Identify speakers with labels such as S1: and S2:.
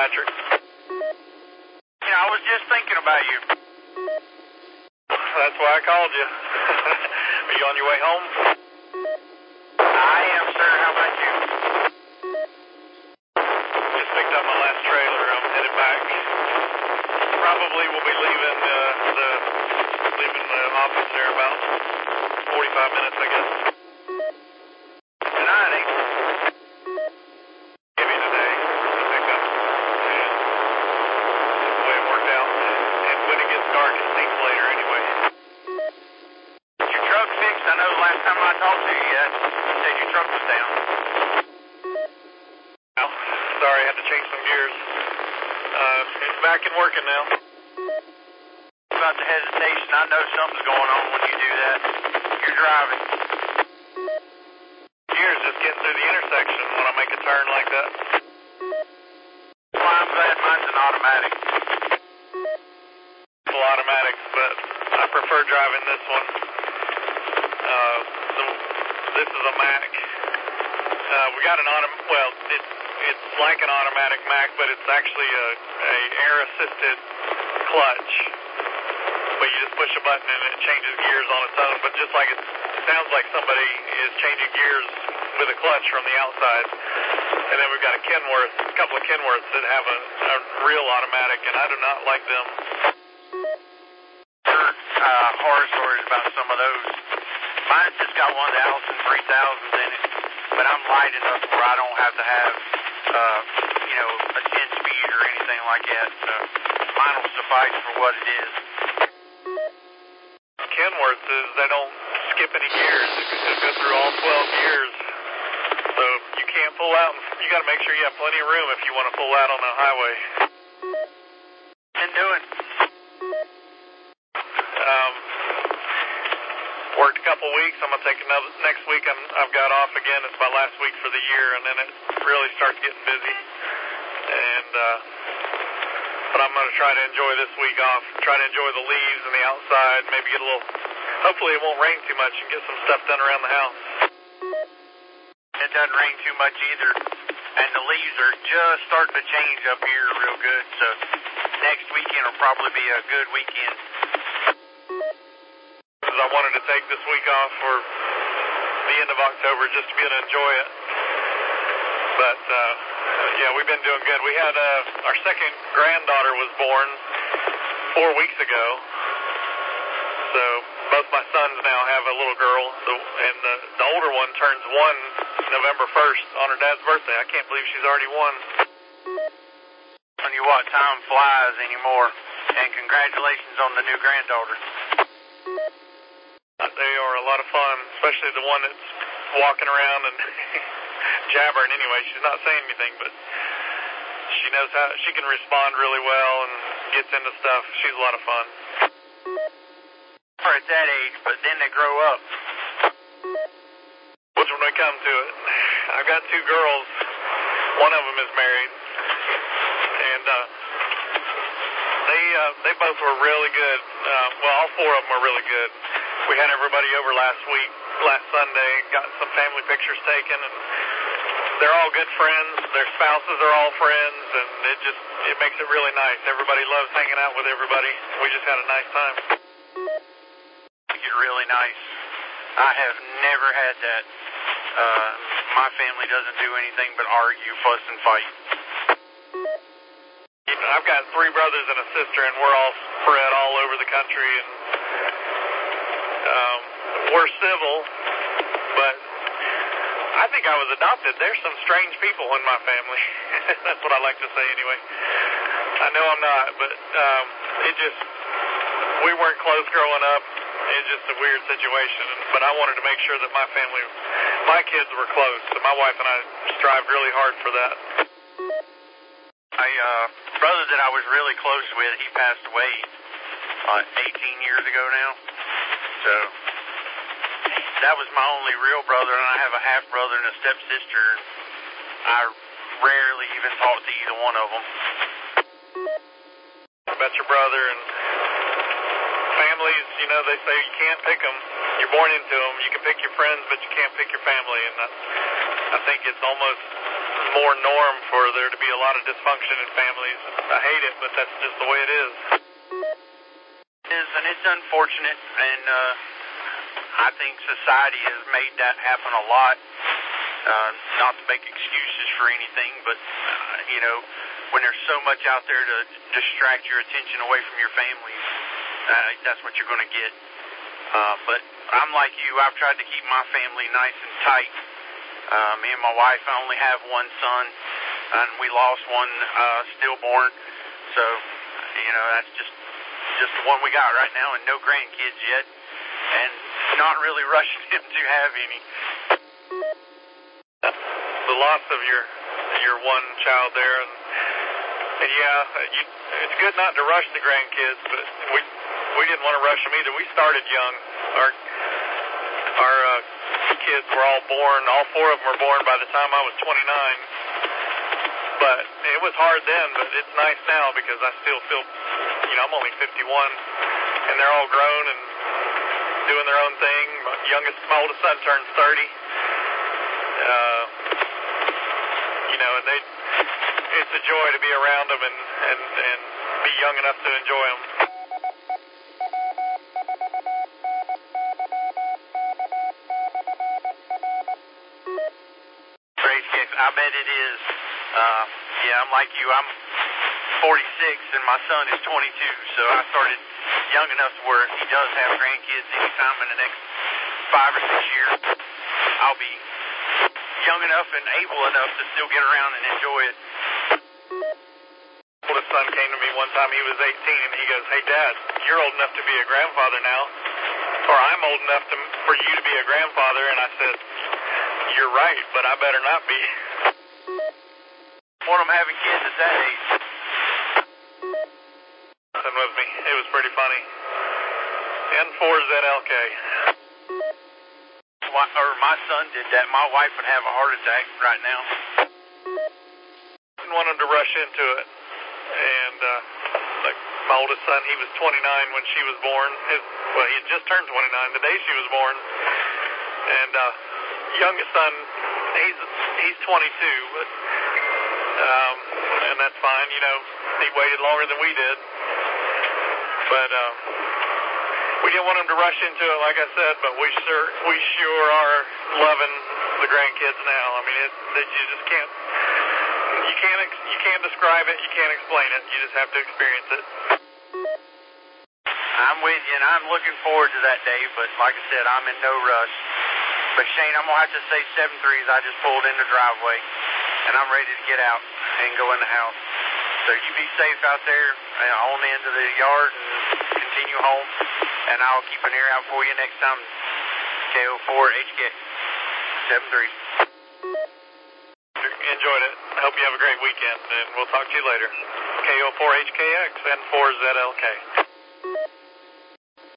S1: Patrick.
S2: I was just thinking about you.
S1: That's why I called you. Are you on your way home?
S2: I am, sir. How about you?
S1: Just picked up my last trailer. I'm headed back. Probably will be leaving the office there about 45 minutes, I guess.
S2: Tonight, ain't it?
S1: Give me today to pick up. And that's the way it worked out. And when it gets dark, it stinks later anyway.
S2: Your truck fixed? I know the last time I talked to you, you said your truck was down.
S1: Well, sorry, I had to change some gears. It's back and working now.
S2: About the hesitation, I know something's going on when you do that. You're driving.
S1: Gears just getting through the intersection when I make a turn like that.
S2: Well, I'm glad mine's an automatic.
S1: Full automatics, but I prefer driving this one. This is a Mac. We got an it's like an automatic Mac, but it's actually a air-assisted clutch. But you just push a button and it changes gears on its own. But just like it sounds like somebody is changing gears with a clutch from the outside. And then we've got a couple of Kenworths that have a real automatic, and I do not like them.
S2: Heard horror stories about some of those. Mine's just got one of the Allison 3000s in it, but I'm light enough where I don't have to have, a 10-speed or anything like that. So mine will suffice for what it is.
S1: Kenworth is they don't skip any gears. They go through all 12 gears. So you can't pull out. You got to make sure you have plenty of room if you want to pull out on the highway.
S2: Been doing?
S1: Worked a couple weeks. I'm gonna take another next week. I've got off again. It's my last week for the year, and then it really starts getting busy. And but I'm gonna try to enjoy this week off. Try to enjoy the leaves and the outside. Maybe get a little. Hopefully it won't rain too much and get some stuff done around the house.
S2: It doesn't rain too much either, and the leaves are just starting to change up here real good. So next weekend will probably be a good weekend.
S1: I wanted to take this week off for the end of October just to be able to enjoy it. But, we've been doing good. We had our second granddaughter was born 4 weeks ago. So both my sons now have a little girl, and the older one turns 1 November 1st on her dad's birthday. I can't believe she's already 1.
S2: Tell you what, time flies anymore. And congratulations on the new granddaughter.
S1: They are a lot of fun, especially the one that's walking around and jabbering anyway. She's not saying anything, but she knows how she can respond really well and gets into stuff. She's a lot of fun.
S2: Or at that age, but then they grow up.
S1: Which when we come to it, I've got 2 girls. One of them is married, and they both were really good. All 4 of them were really good. We had everybody over last Sunday, got some family pictures taken, and they're all good friends. Their spouses are all friends, and it makes it really nice. Everybody loves hanging out with everybody. We just had a nice time.
S2: It's really nice. I have never had that. My family doesn't do anything but argue, fuss, and fight.
S1: I've got 3 brothers and a sister, and we're all spread all over the country, and we're civil, but I think I was adopted. There's some strange people in my family. That's what I like to say anyway. I know I'm not, but we weren't close growing up. It's just a weird situation, but I wanted to make sure that my kids were close, so my wife and I strived really hard for that.
S2: My brother that I was really close with, he passed away 18 years ago now. So that was my only real brother, and I have a half-brother and a stepsister. I rarely even talk to either one of them.
S1: About your brother and families, they say you can't pick them. You're born into them. You can pick your friends, but you can't pick your family, and I think it's almost more norm for there to be a lot of dysfunction in families. I hate it, but that's just the way it is.
S2: And it's unfortunate, and I think society has made that happen a lot. Not to make excuses for anything, but when there's so much out there to distract your attention away from your family, that's what you're going to get. But I'm like you. I've tried to keep my family nice and tight. Me and my wife, I only have one son, and we lost one stillborn. So, that's just the one we got right now, and no grandkids yet, and not really rushing him to have any.
S1: The loss of your one child there, and it's good not to rush the grandkids, but we didn't want to rush them either. We started young. Our kids were all born. All four of them were born by the time I was 29. But it was hard then, but it's nice now because I still feel, I'm only 51, and they're all grown and doing their own thing. My oldest son turns 30. And it's a joy to be around them and be young enough to enjoy them.
S2: Great kids. I bet it is. I'm like you. I'm 46, and my son is 22, so I started young enough to where if he does have grandkids anytime in the next 5 or 6 years, I'll be young enough and able enough to still get around and enjoy it.
S1: My oldest son came to me one time. He was 18, and he goes, "Hey, Dad, you're old enough to be a grandfather now, or I'm old enough for you to be a grandfather." And I said, "You're right, but I better not be."
S2: Want them having kids at that age.
S1: With me, it was pretty funny. N4ZLK.
S2: My son did that. My wife would have a heart attack right now.
S1: Didn't want him to rush into it. And like my oldest son, he was 29 when she was born. He had just turned 29 the day she was born. And youngest son, he's 22, but and that's fine. He waited longer than we did. But we didn't want him to rush into it, like I said, but we sure are loving the grandkids now. I mean, you just can't describe it, you can't explain it, you just have to experience it.
S2: I'm with you, and I'm looking forward to that day, but like I said, I'm in no rush. But Shane, I'm going to have to say 7-3s. I just pulled in the driveway, and I'm ready to get out and go in the house. So you be safe out there on the end of the yard and continue home, and I'll keep an ear out for you next time. KO4HK 7-3.
S1: Enjoyed it. I hope you have a great weekend, and we'll talk to you later. KO4HKX and 4ZLK.